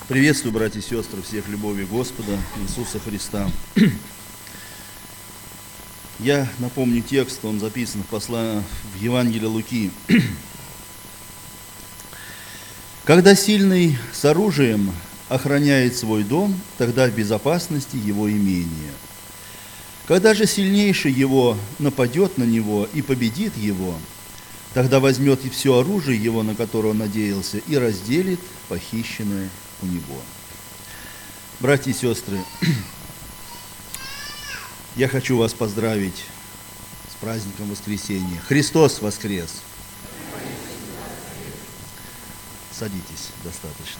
Приветствую, братья и сестры, всех любовью Господа Иисуса Христа. Я напомню текст, он записан в Евангелии Луки. «Когда сильный с оружием охраняет свой дом, тогда в безопасности его имение. Когда же сильнейший его нападет на него и победит его, тогда возьмет и все оружие его, на которое он надеялся, и разделит похищенное у него». Братья и сестры, я хочу вас поздравить с праздником Воскресения. Христос воскрес! Садитесь, достаточно.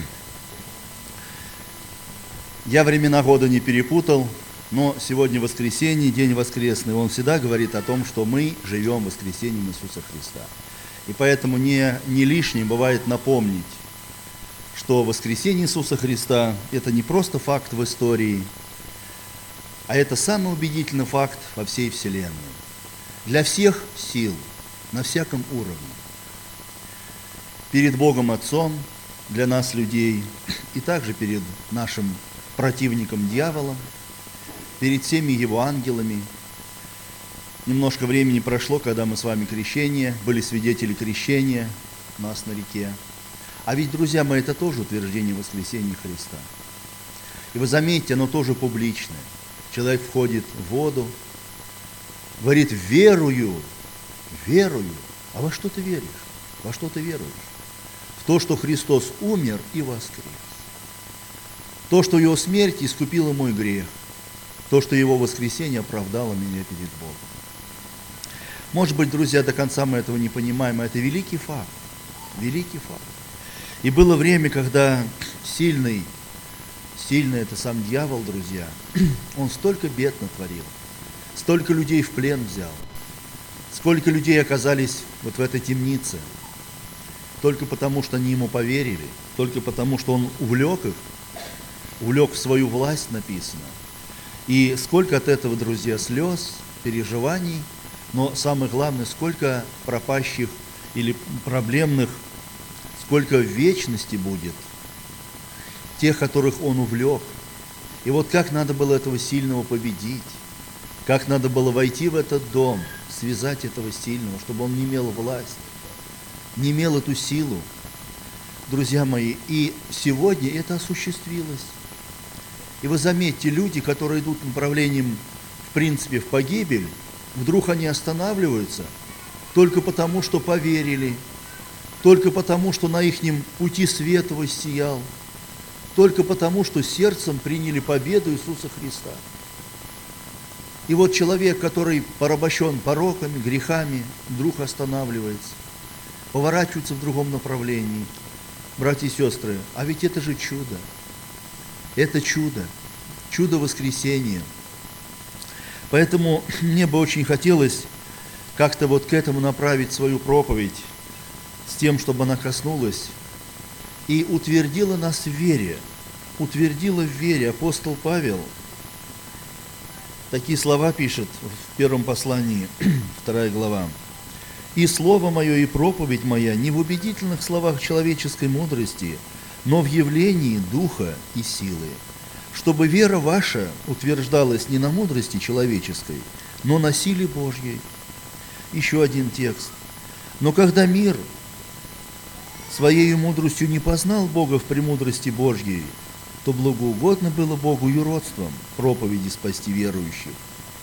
Я времена года не перепутал, но сегодня воскресенье, день воскресный, он всегда говорит о том, что мы живем воскресением Иисуса Христа. И поэтому не лишним бывает напомнить, что воскресение Иисуса Христа – это не просто факт в истории, а это самый убедительный факт во всей Вселенной. Для всех сил, на всяком уровне. Перед Богом Отцом, для нас, людей, и также перед нашим противником дьяволом, перед всеми его ангелами. Немножко времени прошло, когда мы с вами были свидетели крещения у нас на реке. А ведь, друзья мои, это тоже утверждение воскресения Христа. И вы заметите, оно тоже публичное. Человек входит в воду, говорит: верую. А во что ты веришь? Во что ты веруешь? В то, что Христос умер и воскрес. То, что Его смерть искупила мой грех. То, что Его воскресение оправдало меня перед Богом. Может быть, друзья, до конца мы этого не понимаем, а это великий факт. Великий факт. И было время, когда сильный это сам дьявол, друзья, он столько бед натворил, столько людей в плен взял, сколько людей оказались вот в этой темнице, только потому, что они ему поверили, только потому, что он увлек в свою власть, написано. И сколько от этого, друзья, слез, переживаний, но самое главное, сколько пропащих или проблемных, сколько в вечности будет тех, которых он увлек. И вот как надо было этого сильного победить, как надо было войти в этот дом, связать этого сильного, чтобы он не имел власть, не имел эту силу. Друзья мои, и сегодня это осуществилось. И вы заметьте, люди, которые идут направлением, в принципе, в погибель, вдруг они останавливаются только потому, что поверили, только потому, что на ихнем пути свет воссиял, только потому, что сердцем приняли победу Иисуса Христа. И вот человек, который порабощен пороками, грехами, вдруг останавливается, поворачивается в другом направлении. Братья и сестры, а ведь это же чудо. Это чудо. Чудо воскресения. Поэтому мне бы очень хотелось как-то вот к этому направить свою проповедь, с тем, чтобы она коснулась и утвердила нас в вере. Утвердила в вере. Апостол Павел такие слова пишет в первом послании, 2 глава. «И слово мое, и проповедь моя не в убедительных словах человеческой мудрости, но в явлении духа и силы, чтобы вера ваша утверждалась не на мудрости человеческой, но на силе Божьей». Еще один текст. «Но когда мир своей мудростью не познал Бога в премудрости Божьей, то благоугодно было Богу юродством проповеди спасти верующих.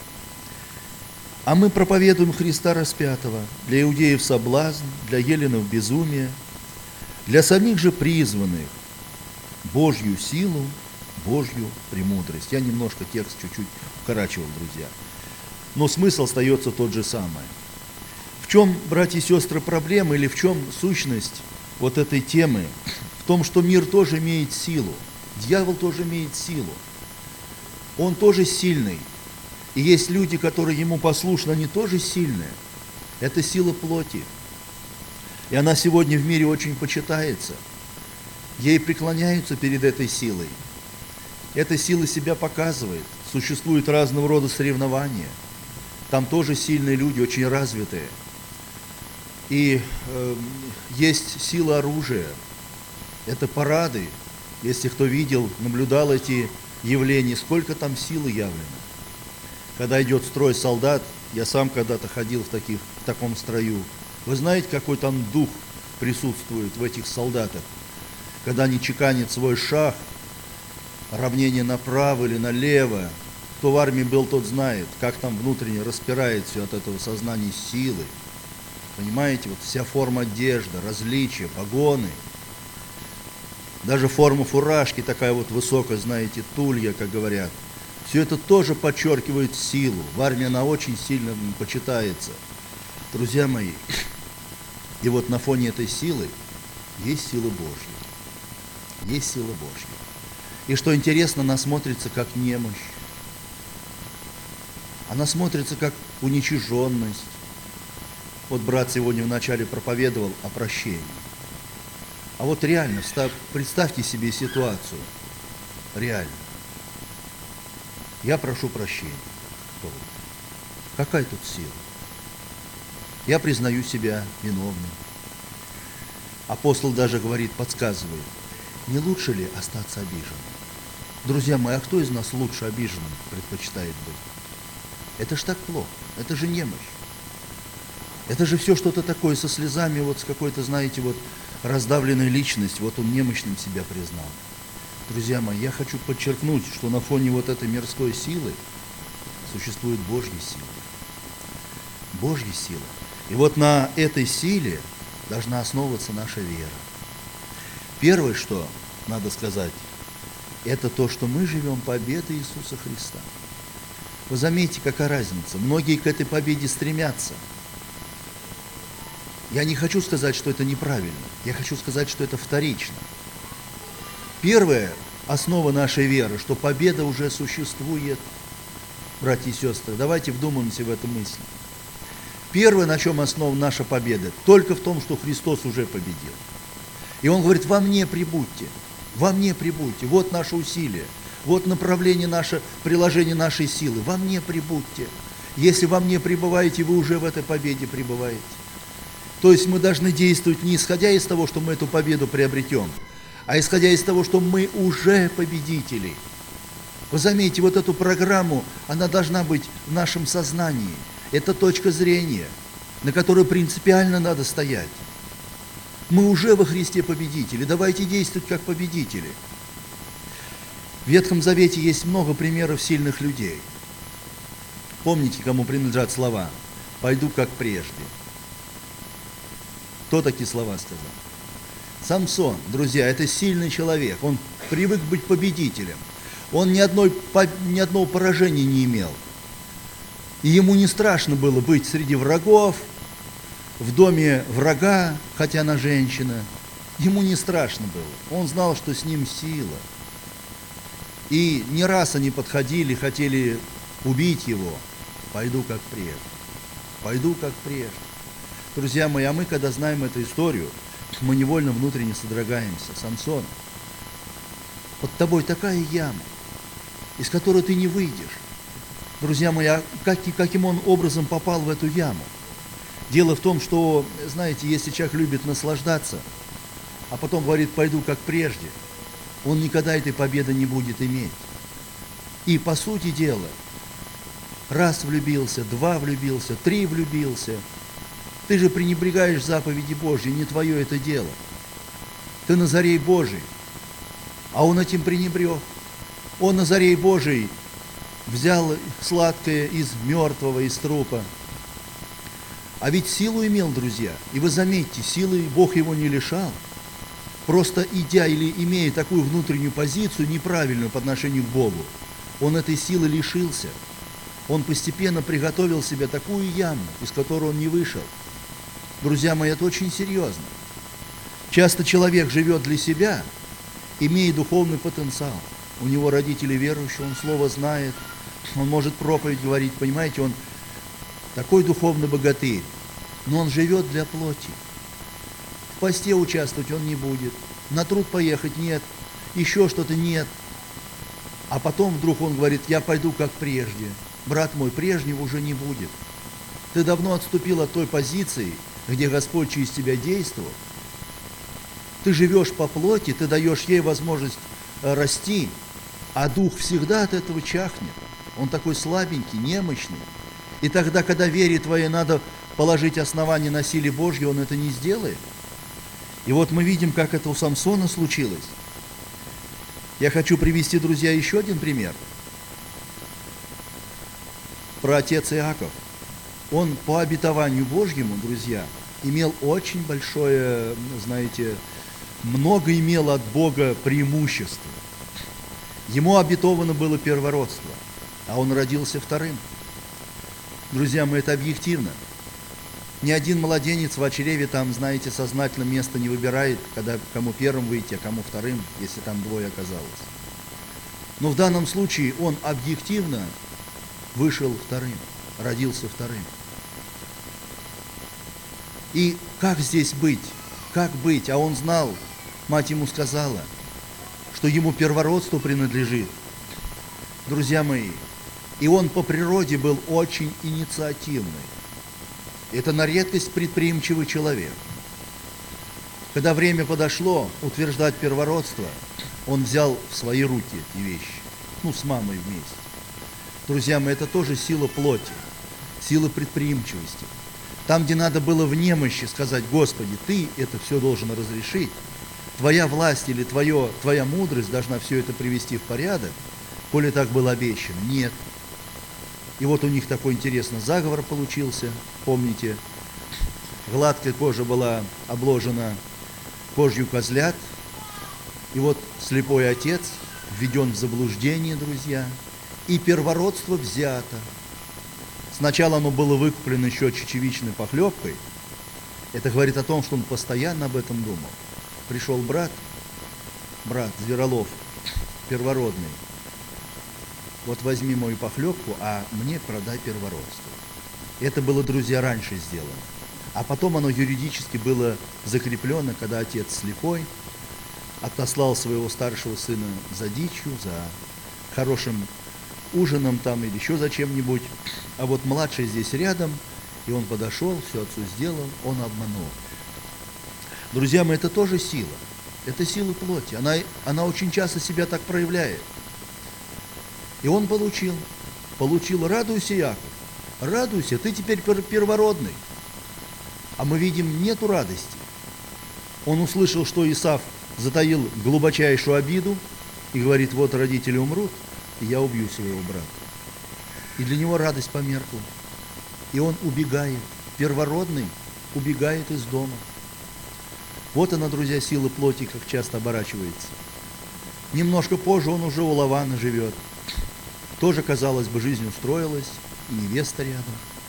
А мы проповедуем Христа распятого, для иудеев соблазн, для еленов безумие, для самих же призванных Божью силу, Божью премудрость». Я немножко текст чуть-чуть укорачивал, друзья. Но смысл остается тот же самый. В чем, братья и сестры, проблема или в чем сущность вот этой темы? В том, что мир тоже имеет силу. Дьявол тоже имеет силу. Он тоже сильный. И есть люди, которые ему послушны, они тоже сильные. Это сила плоти. И она сегодня в мире очень почитается. Ей преклоняются перед этой силой. Эта сила себя показывает. Существуют разного рода соревнования. Там тоже сильные люди, очень развитые. И есть сила оружия. Это парады, если кто видел, наблюдал эти явления, сколько там силы явлено. Когда идет строй солдат, я сам когда-то ходил в таком строю, вы знаете, какой там дух присутствует в этих солдатах? Когда они чеканят свой шаг, равнение направо или налево, кто в армии был, тот знает, как там внутренне распирает все от этого сознания силы. Понимаете, вот вся форма одежды, различия, погоны, даже форма фуражки такая вот высокая, знаете, тулья, как говорят. Все это тоже подчеркивает силу. В армии она очень сильно почитается. Друзья мои, и вот на фоне этой силы есть сила Божья. Есть сила Божья. И что интересно, она смотрится как немощь. Она смотрится как уничиженность. Вот брат сегодня вначале проповедовал о прощении. А вот реально, представьте себе ситуацию. Реально. Я прошу прощения. Какая тут сила? Я признаю себя виновным. Апостол даже говорит, подсказывает, не лучше ли остаться обиженным? Друзья мои, а кто из нас лучше обиженным предпочитает быть? Это ж так плохо, это же немощь. Это же все что-то такое со слезами, вот с какой-то, знаете, вот раздавленной личностью, вот он немощным себя признал. Друзья мои, я хочу подчеркнуть, что на фоне вот этой мирской силы существует Божья сила. Божья сила. И вот на этой силе должна основываться наша вера. Первое, что надо сказать, это то, что мы живем победой Иисуса Христа. Вы заметите, какая разница. Многие к этой победе стремятся. Я не хочу сказать, что это неправильно. Я хочу сказать, что это вторично. Первая основа нашей веры, что победа уже существует. Братья и сестры, давайте вдумаемся в эту мысль. Первое, на чем основана наша победа, только в том, что Христос уже победил. И Он говорит, во мне прибудьте, вот наше усилие, вот направление наше, приложение нашей силы, во мне прибудьте. Если во мне пребываете, вы уже в этой победе пребываете. То есть мы должны действовать не исходя из того, что мы эту победу приобретем, а исходя из того, что мы уже победители. Вы заметите, вот эту программу, она должна быть в нашем сознании. Это точка зрения, на которой принципиально надо стоять. Мы уже во Христе победители, давайте действовать как победители. В Ветхом Завете есть много примеров сильных людей. Помните, кому принадлежат слова «пойду как прежде». Кто такие слова сказал? Самсон, друзья, это сильный человек, он привык быть победителем. Он ни одного поражения не имел. И ему не страшно было быть среди врагов, в доме врага, хотя она женщина. Ему не страшно было. Он знал, что с ним сила. И не раз они подходили, хотели убить его. Пойду как прежде. Пойду как прежде. Друзья мои, а мы, когда знаем эту историю, мы невольно внутренне содрогаемся. Самсон, под тобой такая яма, из которой ты не выйдешь. Друзья мои, а каким он образом попал в эту яму? Дело в том, что, знаете, если человек любит наслаждаться, а потом говорит, пойду как прежде, он никогда этой победы не будет иметь. И, по сути дела, раз влюбился, два влюбился, три влюбился, ты же пренебрегаешь заповеди Божьей, не твое это дело. Ты Назарей Божий, а он этим пренебрег. Он, Назарей Божий, взял сладкое из мертвого, из трупа. А ведь силу имел, друзья. И вы заметьте, силы Бог его не лишал. Просто идя или имея такую внутреннюю позицию, неправильную по отношению к Богу, он этой силы лишился. Он постепенно приготовил себе такую яму, из которой он не вышел. Друзья мои, это очень серьезно. Часто человек живет для себя, имея духовный потенциал. У него родители верующие, он слово знает, он может проповедь говорить, понимаете, он такой духовный богатырь, но он живет для плоти. В посте участвовать он не будет, на труд поехать нет, еще что-то нет. А потом вдруг он говорит, я пойду как прежде. Брат мой, прежнего уже не будет. Ты давно отступил от той позиции, где Господь через тебя действовал. Ты живешь по плоти, ты даешь ей возможность расти, а дух всегда от этого чахнет. Он такой слабенький, немощный. И тогда, когда вере твоей надо положить основание на силе Божьей, он это не сделает. И вот мы видим, как это у Самсона случилось. Я хочу привести, друзья, еще один пример. Про отец Иаков. Он по обетованию Божьему, друзья, имел очень большое, знаете, много имел от Бога преимущества. Ему обетовано было первородство, а он родился вторым. Друзья мои, это объективно. Ни один младенец в чреве там, знаете, сознательно место не выбирает, когда кому первым выйти, а кому вторым, если там двое оказалось. Но в данном случае он объективно вышел вторым, родился вторым. И как здесь быть? Как быть? А он знал, мать ему сказала, что ему первородство принадлежит. Друзья мои, и он по природе был очень инициативный. Это на редкость предприимчивый человек. Когда время подошло утверждать первородство, он взял в свои руки эти вещи, с мамой вместе. Друзья мои, это тоже сила плоти, сила предприимчивости. Там, где надо было в немощи сказать: Господи, Ты это все должен разрешить, Твоя власть или Твоя мудрость должна все это привести в порядок, коли так было обещано. Нет. И вот у них такой интересный заговор получился. Помните, гладкая кожа была обложена кожью козлят. И вот слепой отец введен в заблуждение, друзья, и первородство взято. Сначала оно было выкуплено еще чечевичной похлебкой. Это говорит о том, что он постоянно об этом думал. Пришел брат Зверолов, первородный. Вот возьми мою похлебку, а мне продай первородство. Это было, друзья, раньше сделано. А потом оно юридически было закреплено, когда отец слепой отослал своего старшего сына за дичью, за хорошим ужином там или еще за чем-нибудь. А вот младший здесь рядом, и он подошел, все отцу сделал, он обманул. Друзья мои, это тоже сила. Это сила плоти. Она очень часто себя так проявляет. И он получил. Радуйся, Иаков. Радуйся, ты теперь первородный. А мы видим, нету радости. Он услышал, что Исав затаил глубочайшую обиду и говорит: вот родители умрут, и я убью своего брата. И для него радость померкла. И он убегает. Первородный убегает из дома. Вот она, друзья, сила плоти, как часто оборачивается. Немножко позже он уже у Лавана живет. Тоже, казалось бы, жизнь устроилась, и невеста рядом.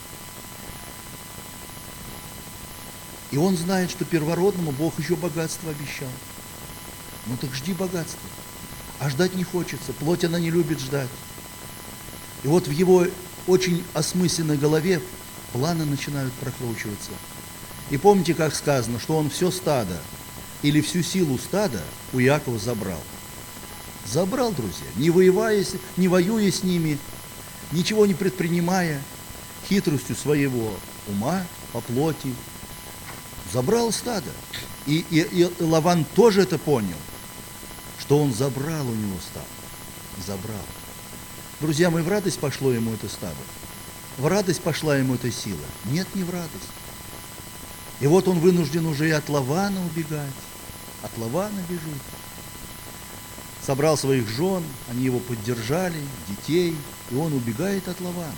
И он знает, что первородному Бог еще богатство обещал. Ну так жди богатства. А ждать не хочется, плоть она не любит ждать. И вот в его очень осмысленной голове планы начинают прокручиваться. И помните, как сказано, что он все стадо или всю силу стада у Иакова забрал. Забрал, друзья, не воюя с ними, ничего не предпринимая, хитростью своего ума по плоти. Забрал стадо. И Лаван тоже это понял, что он забрал у него стадо. Забрал. Друзья мои, в радость пошло ему это стадо. В радость пошла ему эта сила. Нет, не в радость. И вот он вынужден уже и от Лавана убегать. От Лавана бежит. Собрал своих жен, они его поддержали, детей, и он убегает от Лавана.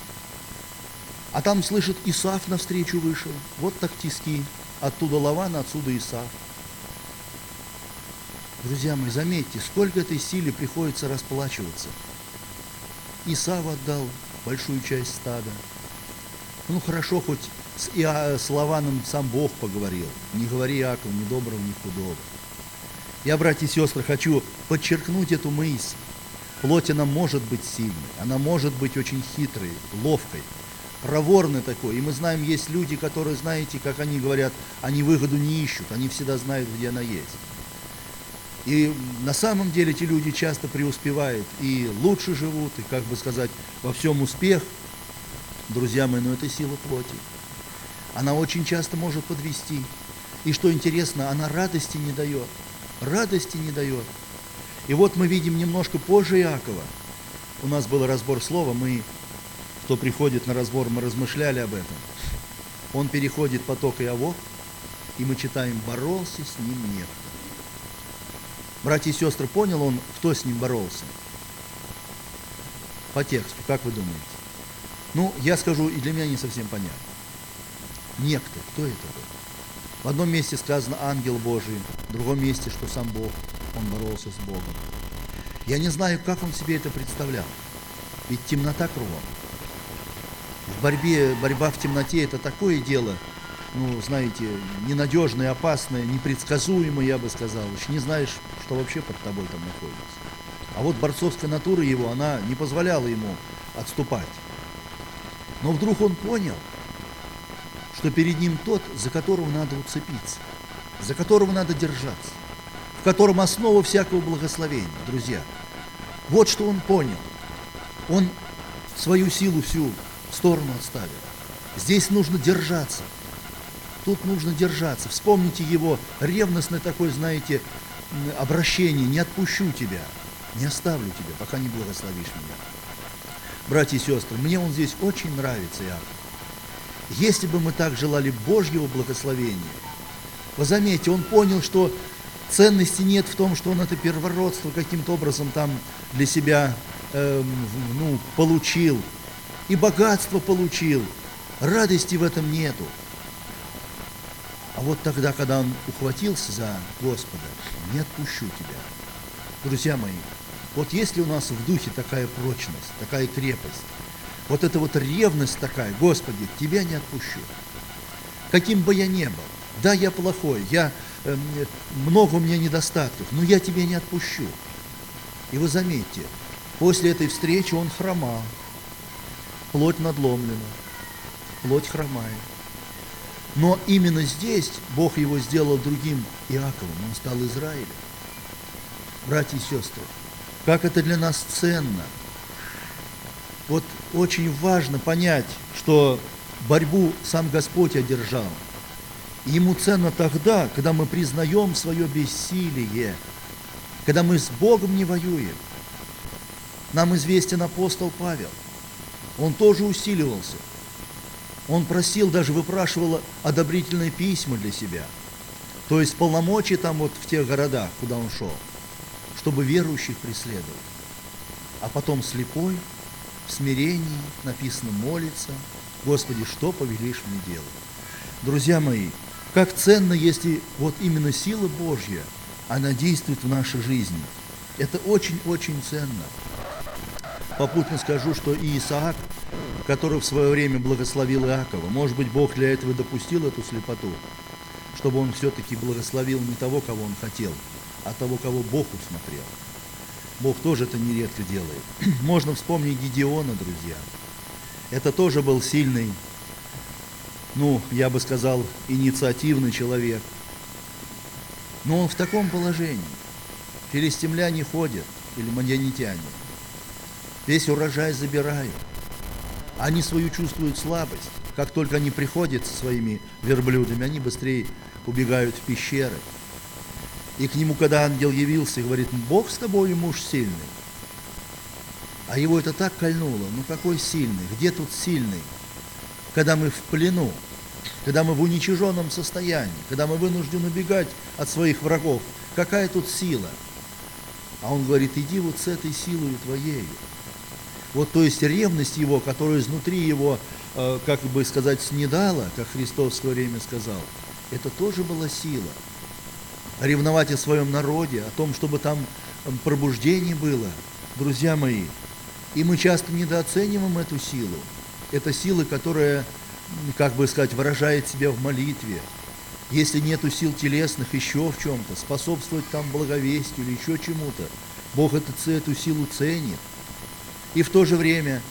А там, слышит, Исав навстречу вышел. Вот так тиски. Оттуда Лаван, отсюда Исав. Друзья мои, заметьте, сколько этой силе приходится расплачиваться. Исав отдал большую часть стада. Ну хорошо, хоть с Лаваном сам Бог поговорил. Не говори Иакову ни доброго, ни худого. Я, братья и сестры, хочу подчеркнуть эту мысль. Плоть, она может быть сильной, она может быть очень хитрой, ловкой, проворной такой. И мы знаем, есть люди, которые, знаете, как они говорят, они выгоду не ищут, они всегда знают, где она есть. И на самом деле эти люди часто преуспевают и лучше живут, и, как бы сказать, во всем успех. Друзья мои, но это сила плоти. Она очень часто может подвести. И что интересно, она радости не дает. Радости не дает. И вот мы видим немножко позже Иакова. У нас был разбор слова, кто приходит на разбор, мы размышляли об этом. Он переходит поток Иовок, и мы читаем: боролся с ним некто. Братья и сестры, понял он, кто с ним боролся? По тексту, как вы думаете? Я скажу, и для меня не совсем понятно. Некто, кто это был? В одном месте сказано ангел Божий, в другом месте, что сам Бог, он боролся с Богом. Я не знаю, как он себе это представлял. Ведь темнота кругом. Борьба в темноте – это такое дело, знаете, ненадежное, опасное, непредсказуемое, я бы сказал. Еще не знаешь, что вообще под тобой там находится. А вот борцовская натура его, она не позволяла ему отступать. Но вдруг он понял, что перед ним тот, за которого надо уцепиться, за которого надо держаться, в котором основа всякого благословения, друзья. Вот что он понял. Он свою силу всю в сторону отставил. Здесь нужно держаться. Тут нужно держаться. Вспомните его ревностное такое, знаете, обращение: не отпущу тебя, не оставлю тебя, пока не благословишь меня. Братья и сестры, мне он здесь очень нравится, Иаков. Если бы мы так желали Божьего благословения, вы заметьте, он понял, что ценности нет в том, что он это первородство каким-то образом там для себя получил, и богатство получил, радости в этом нету. А вот тогда, когда он ухватился за Господа: не отпущу тебя. Друзья мои, вот если у нас в духе такая прочность, такая крепость, вот эта вот ревность такая: Господи, тебя не отпущу. Каким бы я ни был, да, я плохой, много у меня недостатков, но я тебя не отпущу. И вы заметьте, после этой встречи он хромал, плоть надломлена, плоть хромает. Но именно здесь Бог его сделал другим Иаковом, он стал Израилем. Братья и сестры, как это для нас ценно. Вот очень важно понять, что борьбу сам Господь одержал. И ему ценно тогда, когда мы признаем свое бессилие, когда мы с Богом не воюем. Нам известен апостол Павел. Он тоже усиливался. Он просил, даже выпрашивал одобрительные письма для себя. То есть полномочия там вот в тех городах, куда он шел, чтобы верующих преследовать. А потом слепой, в смирении, написано, молится: Господи, что повелишь мне делать? Друзья мои, как ценно, если вот именно сила Божья, она действует в нашей жизни. Это очень-очень ценно. Попутно скажу, что и Исаак, который в свое время благословил Иакова, может быть, Бог для этого допустил эту слепоту, чтобы он все-таки благословил не того, кого он хотел, а того, кого Бог усмотрел. Бог тоже это нередко делает. Можно вспомнить Гедеона, друзья. Это тоже был сильный, я бы сказал, инициативный человек. Но он в таком положении. Филистимляне ходят, или мадианитяне. Весь урожай забирают. Они свою чувствуют слабость. Как только они приходят со своими верблюдами, они быстрее убегают в пещеры. И к нему, когда ангел явился, говорит: Бог с тобой, муж сильный. А его это так кольнуло. Какой сильный? Где тут сильный? Когда мы в плену, когда мы в уничиженном состоянии, когда мы вынуждены убегать от своих врагов, какая тут сила? А он говорит: иди вот с этой силой твоею. Вот, то есть ревность его, которая изнутри его, как бы сказать, снедала, как Христос в свое время сказал, это тоже была сила. Ревновать о своем народе, о том, чтобы там пробуждение было, друзья мои. И мы часто недооцениваем эту силу. Это сила, которая, как бы сказать, выражает себя в молитве. Если нету сил телесных, еще в чем-то, способствовать там благовестию или еще чему-то, Бог эту силу ценит. И в то же время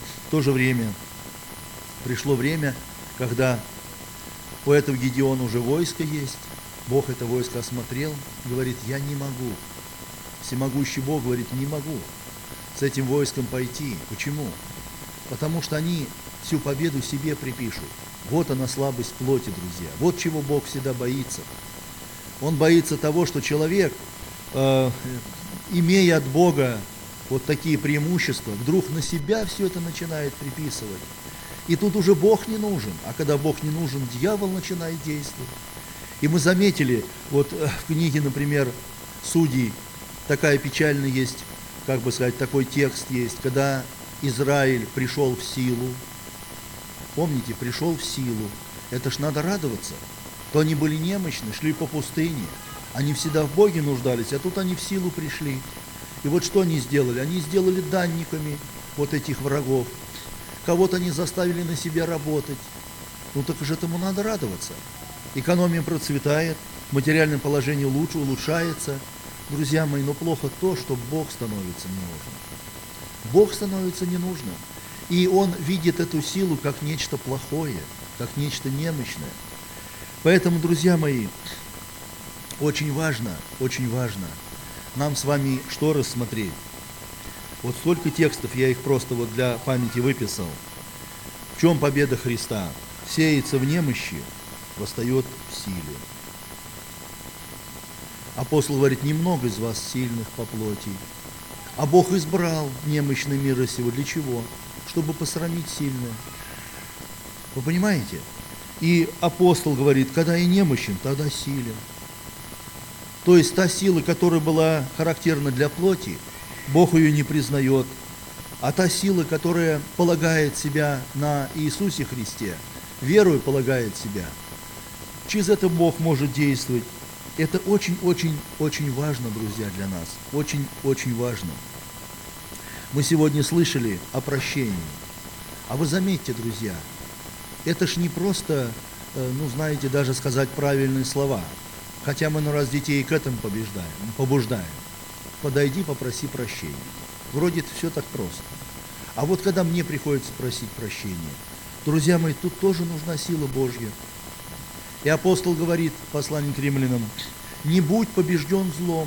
пришло время, когда у этого Гедеона уже войско есть. Бог это войско осмотрел, говорит: я не могу. Всемогущий Бог говорит: не могу с этим войском пойти. Почему? Потому что они всю победу себе припишут. Вот она слабость плоти, друзья. Вот чего Бог всегда боится. Он боится того, что человек имея от Бога вот такие преимущества, вдруг на себя все это начинает приписывать. И тут уже Бог не нужен. А когда Бог не нужен, дьявол начинает действовать. И мы заметили, вот в книге, например, Судей, такая печальная есть, как бы сказать, такой текст есть, когда Израиль пришел в силу. Помните, пришел в силу. Это ж надо радоваться. То они были немощны, шли по пустыне. Они всегда в Боге нуждались, а тут они в силу пришли. И вот что они сделали? Они сделали данниками вот этих врагов. Кого-то они заставили на себя работать. Ну так же этому надо радоваться. Экономия процветает, материальное положение лучше, улучшается. Друзья мои, но плохо то, что Бог становится ненужным. Бог становится ненужным. И Он видит эту силу как нечто плохое, как нечто немощное. Поэтому, друзья мои, очень важно нам с вами что рассмотреть. Вот столько текстов, я их просто вот для памяти выписал. В чем победа Христа? Сеется в немощи, восстает в силе. Апостол говорит, немного из вас сильных по плоти. А Бог избрал немощный мира сего. Для чего? Чтобы посрамить сильное. Вы понимаете? И апостол говорит, когда я немощен, тогда силен. То есть та сила, которая была характерна для плоти, Бог ее не признает. А та сила, которая полагает себя на Иисусе Христе, верою полагает себя, через это Бог может действовать. Это очень важно, друзья, для нас. Очень важно. Мы сегодня слышали о прощении. А вы заметьте, друзья, это ж не просто, знаете, даже сказать правильные слова. Хотя мы, раз детей к этому побуждаем. Подойди, попроси прощения. Вроде это все так просто. А вот когда мне приходится просить прощения, друзья мои, тут тоже нужна сила Божья. И апостол говорит, послание к римлянам, не будь побежден злом,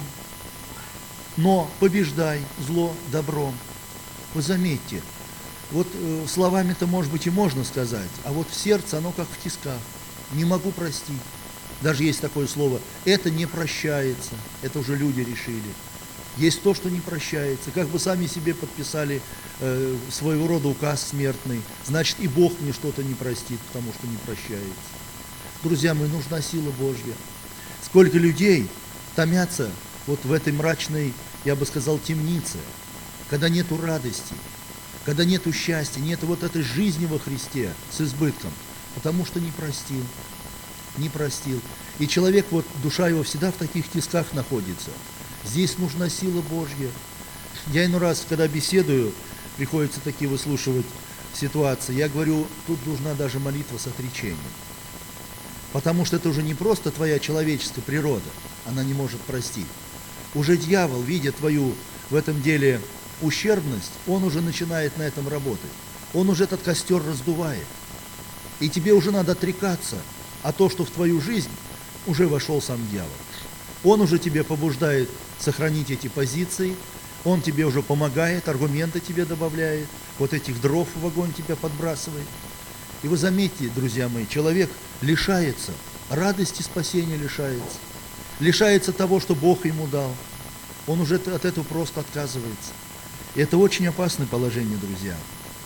но побеждай зло добром. Вы заметьте, вот словами-то, может быть, и можно сказать, а вот в сердце оно как в тисках. Не могу простить. Даже есть такое слово, это не прощается, это уже люди решили. Есть то, что не прощается. Как бы сами себе подписали своего рода указ смертный, значит и Бог мне что-то не простит, потому что не прощается. Друзья мои, нужна сила Божья. Сколько людей томятся вот в этой мрачной, я бы сказал, темнице, когда нету радости, когда нету счастья, нету вот этой жизни во Христе с избытком, потому что не простил. Не простил. И человек, вот душа его всегда в таких тисках находится. Здесь нужна сила Божья. Я иной раз, когда беседую, приходится такие выслушивать ситуации, я говорю, тут нужна даже молитва с отречением. Потому что это уже не просто твоя человеческая природа, она не может простить. Уже дьявол, видя твою в этом деле ущербность, он уже начинает на этом работать. Он уже этот костер раздувает. И тебе уже надо отрекаться. А то, что в твою жизнь уже вошел сам дьявол. Он уже тебе побуждает сохранить эти позиции, он тебе уже помогает, аргументы тебе добавляет, вот этих дров в огонь тебя подбрасывает. И вы заметьте, друзья мои, человек лишается, радости спасения лишается того, что Бог ему дал. Он уже от этого просто отказывается. И это очень опасное положение, друзья.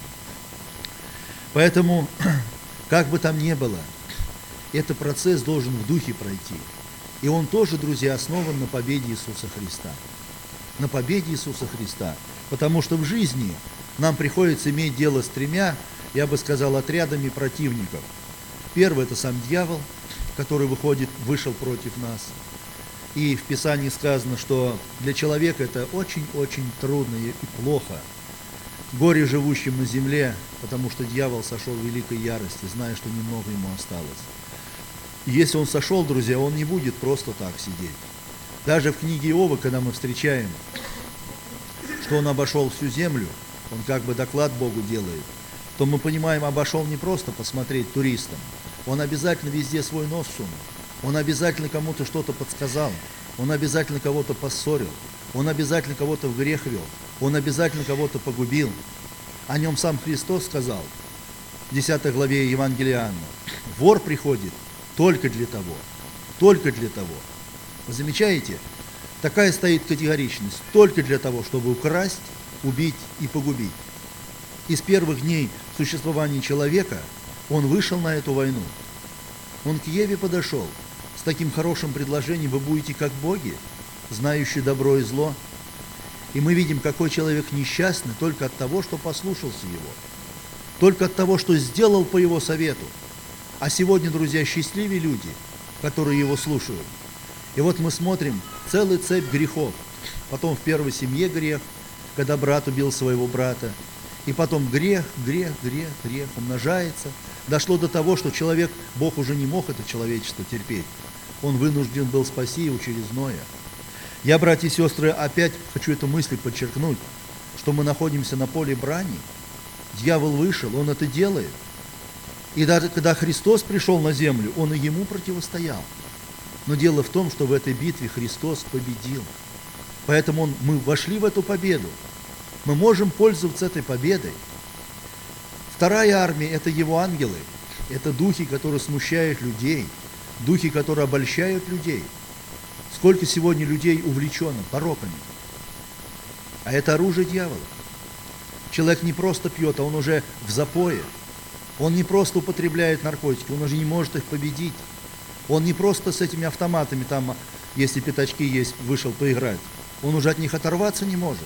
Поэтому, как бы там ни было, этот процесс должен в духе пройти. И он тоже, друзья, основан на победе Иисуса Христа. На победе Иисуса Христа. Потому что в жизни нам приходится иметь дело с тремя, я бы сказал, отрядами противников. Первый – это сам дьявол, который вышел против нас. И в Писании сказано, что для человека это очень-очень трудно и плохо. Горе живущим на земле, потому что дьявол сошел в великой ярости, зная, что немного ему осталось. И если он сошел, друзья, он не будет просто так сидеть. Даже в книге Иова, когда мы встречаем, что он обошел всю землю, он как бы доклад Богу делает, то мы понимаем, обошел не просто посмотреть туристам, он обязательно везде свой нос сунул, он обязательно кому-то что-то подсказал, он обязательно кого-то поссорил, он обязательно кого-то в грех вел, он обязательно кого-то погубил. О нем сам Христос сказал в 10 главе Евангелия Иоанна: вор приходит только для того. Вы замечаете? Такая стоит категоричность только для того, чтобы украсть, убить и погубить. Из первых дней существования человека он вышел на эту войну. Он к Еве подошел с таким хорошим предложением: вы будете как боги, знающие добро и зло. И мы видим, какой человек несчастный только от того, что послушался его, только от того, что сделал по его совету. А сегодня, друзья, счастливые люди, которые его слушают. И вот мы смотрим целую цепь грехов. Потом в первой семье грех, когда брат убил своего брата. И потом грех умножается. Дошло до того, что человек, Бог уже не мог это человечество терпеть. Он вынужден был спасти его через Ноя. Я, братья и сестры, опять хочу эту мысль подчеркнуть, что мы находимся на поле брани. Дьявол вышел, он это делает. И даже когда Христос пришел на землю, он и ему противостоял. Но дело в том, что в этой битве Христос победил. Поэтому мы вошли в эту победу. Мы можем пользоваться этой победой. Вторая армия – это его ангелы. Это духи, которые смущают людей, духи, которые обольщают людей. Сколько сегодня людей увлечено пороками. А это оружие дьявола. Человек не просто пьет, а он уже в запое. Он не просто употребляет наркотики, он уже не может их победить. Он не просто с этими автоматами, там, если пятачки есть, вышел поиграть. Он уже от них оторваться не может.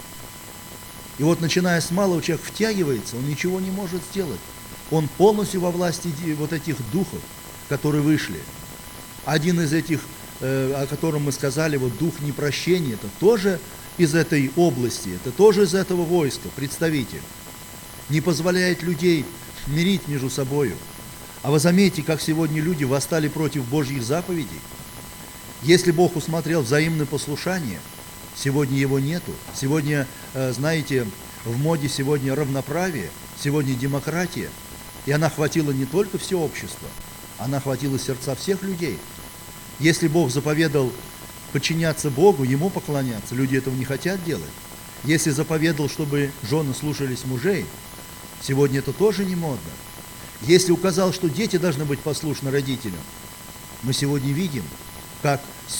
И вот, начиная с малого, человек втягивается, он ничего не может сделать. Он полностью во власти вот этих духов, которые вышли. Один из этих, о котором мы сказали, вот дух непрощения, это тоже из этой области, это тоже из этого войска, представитель. Не позволяет людей мирить между собою. А вы заметите, как сегодня люди восстали против Божьих заповедей. Если Бог усмотрел взаимное послушание, сегодня его нету. Сегодня, знаете, в моде сегодня равноправие, сегодня демократия. И она охватила не только все общество, она охватила сердца всех людей. Если Бог заповедал подчиняться Богу, Ему поклоняться, люди этого не хотят делать. Если заповедал, чтобы жены слушались мужей, сегодня это тоже не модно. Если указал, что дети должны быть послушны родителям, мы сегодня видим, как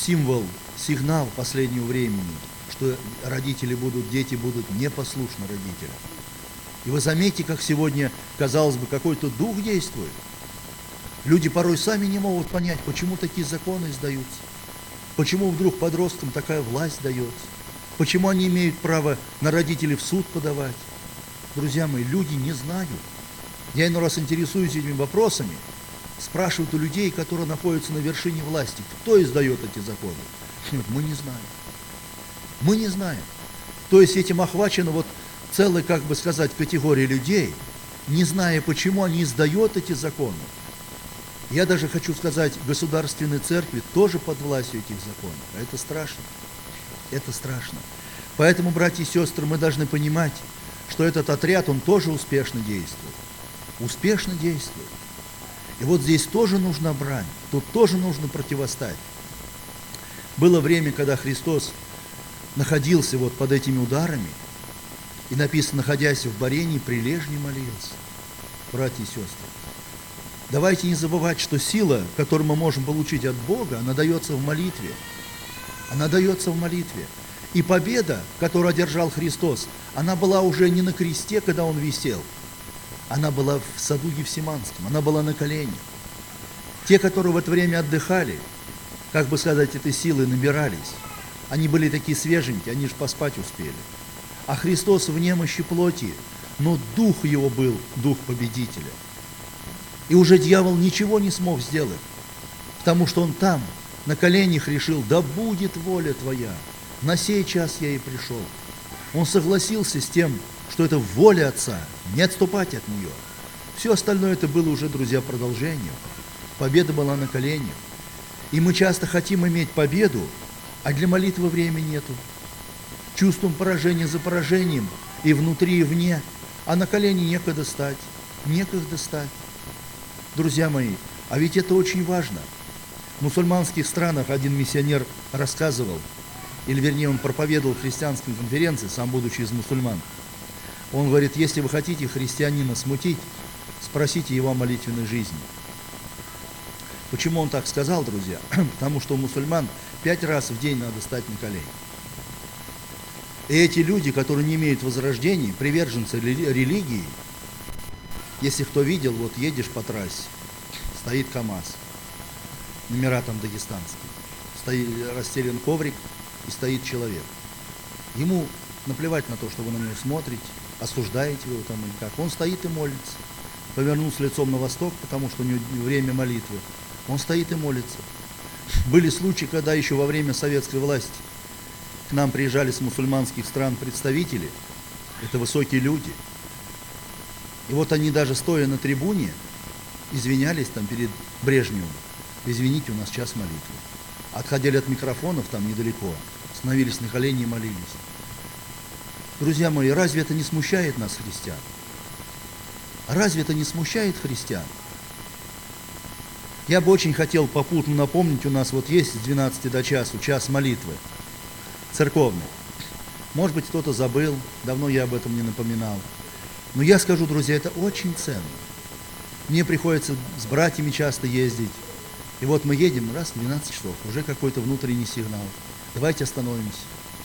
сигнал последнего времени, что дети будут непослушны родителям. И вы заметите, как сегодня, казалось бы, какой-то дух действует. Люди порой сами не могут понять, почему такие законы издаются, почему вдруг подросткам такая власть дается, почему они имеют право на родителей в суд подавать. Друзья мои, люди не знают. Я иной раз интересуюсь этими вопросами, спрашивают у людей, которые находятся на вершине власти, кто издает эти законы. Мы не знаем. Мы не знаем. То есть этим охвачена вот целая, как бы сказать, категория людей, не зная, почему они издают эти законы. Я даже хочу сказать, государственной церкви тоже под властью этих законов. А это страшно. Это страшно. Поэтому, братья и сестры, мы должны понимать, что этот отряд, он тоже успешно действует. Успешно действует. И вот здесь тоже нужна брань, тут тоже нужно противостать. Было время, когда Христос находился вот под этими ударами, и написано, находясь в борении, прилежно молился. Братья и сестры, давайте не забывать, что сила, которую мы можем получить от Бога, она дается в молитве. Она дается в молитве. И победа, которую одержал Христос, она была уже не на кресте, когда Он висел. Она была в саду Гефсиманском, она была на коленях. Те, которые в это время отдыхали, как бы сказать, этой силой набирались, они были такие свеженькие, они же поспать успели. А Христос в немощи плоти, но дух его был, дух победителя. И уже дьявол ничего не смог сделать, потому что он там, на коленях решил, да будет воля твоя, на сей час я и пришел. Он согласился с тем, что это воля Отца, не отступать от нее. Все остальное это было уже, друзья, продолжением. Победа была на коленях. И мы часто хотим иметь победу, а для молитвы времени нету. Чувствуем поражение за поражением, и внутри, и вне, а на колени некогда стать, некогда стать. Друзья мои, а ведь это очень важно. В мусульманских странах один миссионер рассказывал, или вернее он проповедовал в христианской конференции, сам будучи из мусульман. Он говорит, если вы хотите христианина смутить, спросите его о молитвенной жизни. Почему он так сказал, друзья? Потому что у мусульман 5 раз в день надо стать на колени. И эти люди, которые не имеют возрождений, приверженцы религии, если кто видел, вот едешь по трассе, стоит КамАЗ, номера там дагестанские, стоит расстелен коврик и стоит человек. Ему наплевать на то, что вы на него смотрите, осуждаете его там или как. Он стоит и молится. Повернулся лицом на восток, потому что у него время молитвы. Он стоит и молится. Были случаи, когда еще во время советской власти к нам приезжали с мусульманских стран представители. Это высокие люди. И вот они даже стоя на трибуне извинялись там перед Брежневым. Извините, у нас час молитвы. Отходили от микрофонов там недалеко, становились на колени и молились. Друзья мои, разве это не смущает нас, христиан? Разве это не смущает христиан? Я бы очень хотел попутно напомнить, у нас вот есть с 12 до часу час молитвы церковный. Может быть, кто-то забыл, давно я об этом не напоминал. Но я скажу, друзья, это очень ценно. Мне приходится с братьями часто ездить. И вот мы едем раз в 12 часов, уже какой-то внутренний сигнал. Давайте остановимся.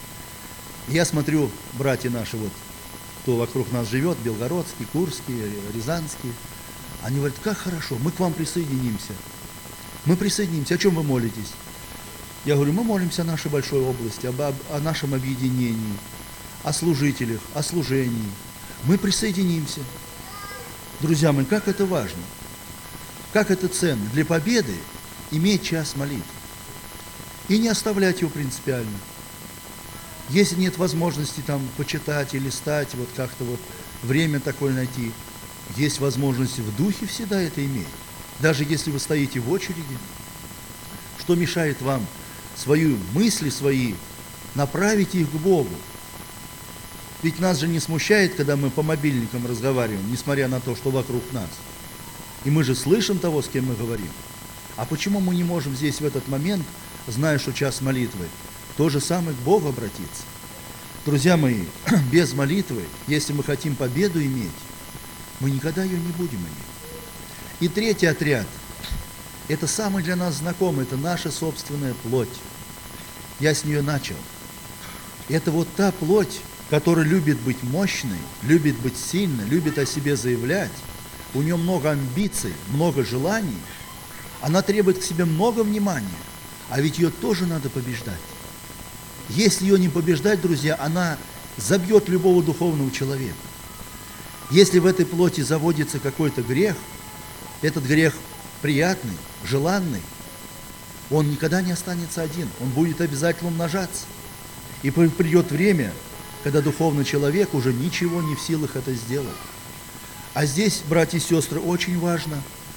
Я смотрю, братья наши, вот, кто вокруг нас живет, белгородские, курские, рязанские, они говорят, как хорошо, мы к вам присоединимся. Мы присоединимся. О чем вы молитесь? Я говорю, мы молимся о нашей большой области, о нашем объединении, о служителях, о служении. Мы присоединимся. Друзья мои, как это важно, как это ценно для победы иметь час молитвы и не оставлять его принципиально. Если нет возможности там почитать или листать, вот как-то вот время такое найти, есть возможность в духе всегда это иметь. Даже если вы стоите в очереди, что мешает вам свои мысли свои направить их к Богу? Ведь нас же не смущает, когда мы по мобильникам разговариваем, несмотря на то, что вокруг нас. И мы же слышим того, с кем мы говорим. А почему мы не можем здесь в этот момент, зная, что час молитвы, то же самое к Богу обратиться? Друзья мои, без молитвы, если мы хотим победу иметь, мы никогда ее не будем иметь. И третий отряд, это самый для нас знакомый, это наша собственная плоть. Я с нее начал. Это вот та плоть, которая любит быть мощной, любит быть сильной, любит о себе заявлять. У нее много амбиций, много желаний. Она требует к себе много внимания. А ведь ее тоже надо побеждать. Если ее не побеждать, друзья, она забьет любого духовного человека. Если в этой плоти заводится какой-то грех, этот грех приятный, желанный, он никогда не останется один, он будет обязательно умножаться. И придет время, когда духовный человек уже ничего не в силах это сделать. А здесь, братья и сестры, очень важно,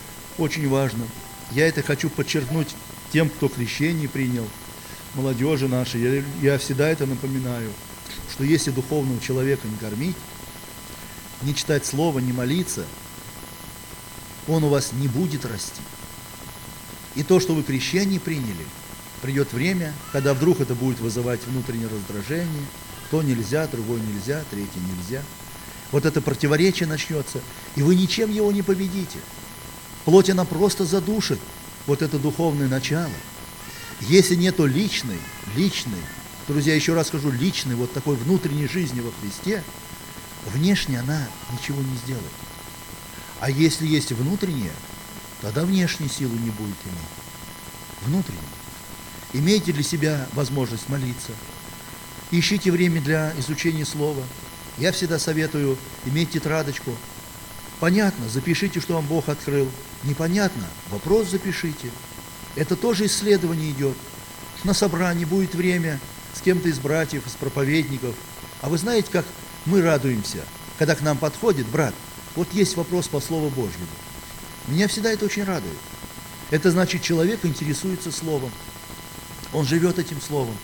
я это хочу подчеркнуть тем, кто крещение принял, молодежи нашей, я всегда это напоминаю, что если духовного человека не кормить, не читать слово, не молиться, он у вас не будет расти. И то, что вы крещение приняли, придет время, когда вдруг это будет вызывать внутреннее раздражение, то нельзя, другой нельзя, третий нельзя. Вот это противоречие начнется, и вы ничем его не победите. Плоть, она просто задушит вот это духовное начало. Если нету личной, друзья, еще раз скажу, личной, вот такой внутренней жизни во Христе, внешне она ничего не сделает. А если есть внутренняя, тогда внешней силы не будет иметь. Внутренняя. Имейте для себя возможность молиться. Ищите время для изучения слова. Я всегда советую иметь тетрадочку. Понятно, запишите, что вам Бог открыл. Непонятно, вопрос запишите. Это тоже исследование идет. На собрании будет время с кем-то из братьев, из проповедников. А вы знаете, как мы радуемся, когда к нам подходит брат, вот есть вопрос по Слову Божьему. Меня всегда это очень радует. Это значит, человек интересуется Словом. Он живет этим Словом.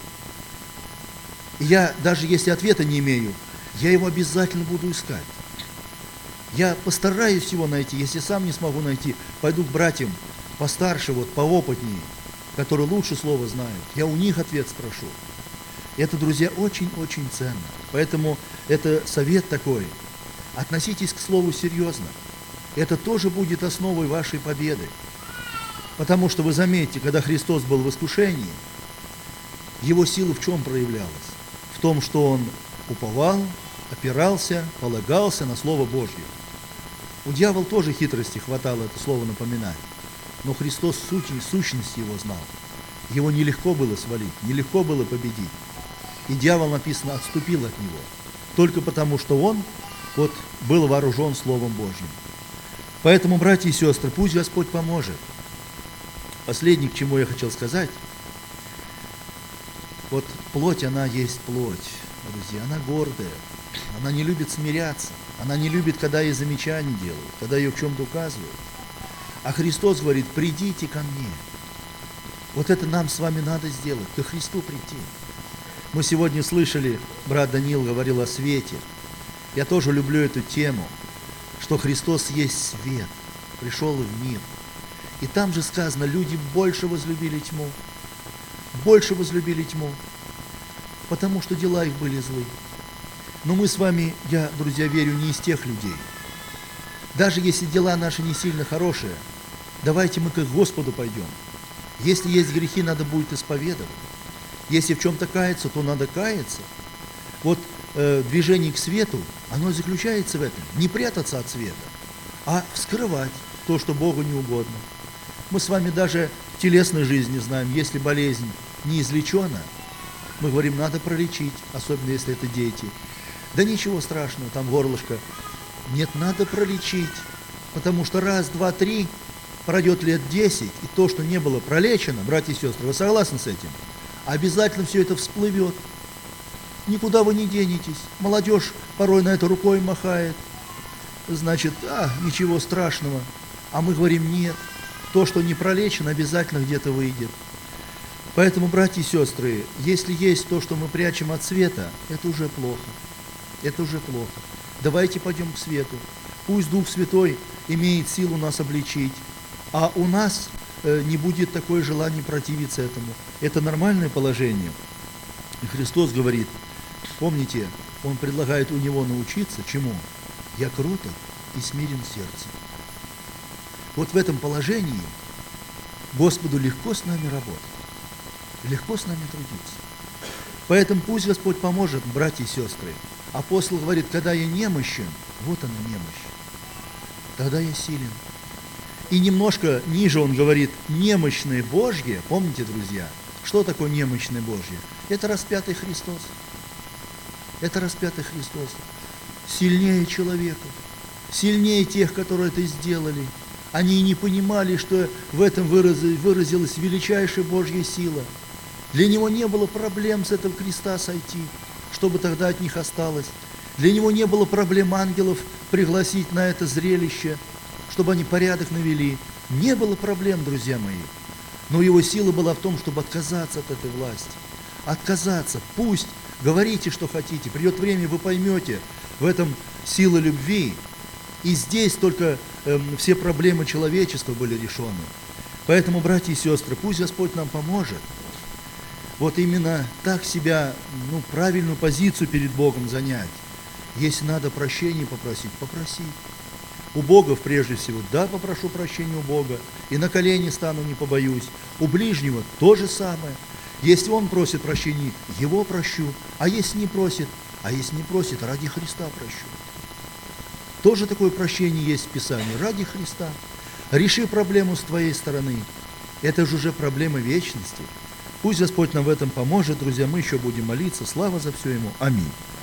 И я, даже если ответа не имею, я его обязательно буду искать. Я постараюсь его найти. Если сам не смогу найти, пойду к братьям постарше, вот, поопытнее, которые лучше Слово знают. Я у них ответ спрошу. Это, друзья, очень-очень ценно. Поэтому это совет такой. Относитесь к Слову серьезно. Это тоже будет основой вашей победы. Потому что вы заметите, когда Христос был в искушении, Его сила в чем проявлялась? В том, что Он уповал, опирался, полагался на Слово Божье. У дьявола тоже хитрости хватало это слово напоминать. Но Христос сущность Его знал. Его нелегко было свалить, нелегко было победить. И дьявол, написано, отступил от Него. Только потому, что он был вооружен Словом Божьим. Поэтому, братья и сестры, пусть Господь поможет. Последнее, к чему я хотел сказать. Плоть, она есть плоть, друзья, она гордая. Она не любит смиряться. Она не любит, когда ей замечания делают, когда ее в чем-то указывают. А Христос говорит: придите ко мне. Это нам с вами надо сделать, ко Христу прийти. Мы сегодня слышали, брат Даниил говорил о свете. Я тоже люблю эту тему, что Христос есть свет, пришел в мир. И там же сказано, люди больше возлюбили тьму, потому что дела их были злы. Но мы с вами, я, друзья, верю, не из тех людей. Даже если дела наши не сильно хорошие, давайте мы к Господу пойдем. Если есть грехи, надо будет исповедовать. Если в чем-то каяться, то надо каяться. Движение к свету, оно заключается в этом. Не прятаться от света, а вскрывать то, что Богу не угодно. Мы с вами даже в телесной жизни знаем, если болезнь не излечена, мы говорим, надо пролечить, особенно если это дети. Да ничего страшного, там горлышко. Нет, надо пролечить, потому что раз, два, три, пройдет лет 10, и то, что не было пролечено, братья и сестры, вы согласны с этим? Обязательно все это всплывет. Никуда вы не денетесь. Молодежь порой на это рукой махает. Значит, ничего страшного. А мы говорим, нет. То, что не пролечено, обязательно где-то выйдет. Поэтому, братья и сестры, если есть то, что мы прячем от света, это уже плохо. Это уже плохо. Давайте пойдем к свету. Пусть Дух Святой имеет силу нас обличить, а у нас не будет такое желание противиться этому. Это нормальное положение. И Христос говорит, помните, Он предлагает у Него научиться чему? Я кроток и смирен сердцем. В этом положении Господу легко с нами работать, легко с нами трудиться. Поэтому пусть Господь поможет, братья и сестры. Апостол говорит, когда я немощен, вот она немощь, тогда я силен. И немножко ниже он говорит, немощное Божье, помните, друзья, что такое немощное Божье? Это распятый Христос. Это распятый Христос. Сильнее человека, сильнее тех, которые это сделали. Они и не понимали, что в этом выразилась величайшая Божья сила. Для Него не было проблем с этого креста сойти, чтобы тогда от них осталось. Для Него не было проблем ангелов пригласить на это зрелище, чтобы они порядок навели. Не было проблем, друзья мои. Но Его сила была в том, чтобы отказаться от этой власти. Отказаться. Пусть говорите, что хотите. Придет время, вы поймете, в этом сила любви. И здесь только все проблемы человечества были решены. Поэтому, братья и сестры, пусть Господь нам поможет. Именно так себя, правильную позицию перед Богом занять. Если надо прощения попросить, попроси. У Бога, прежде всего, да, попрошу прощения у Бога, и на колени стану, не побоюсь. У ближнего то же самое. Если он просит прощения, его прощу, а если не просит, ради Христа прощу. Тоже такое прощение есть в Писании, ради Христа. Реши проблему с твоей стороны. Это же уже проблема вечности. Пусть Господь нам в этом поможет, друзья, мы еще будем молиться. Слава за все Ему. Аминь.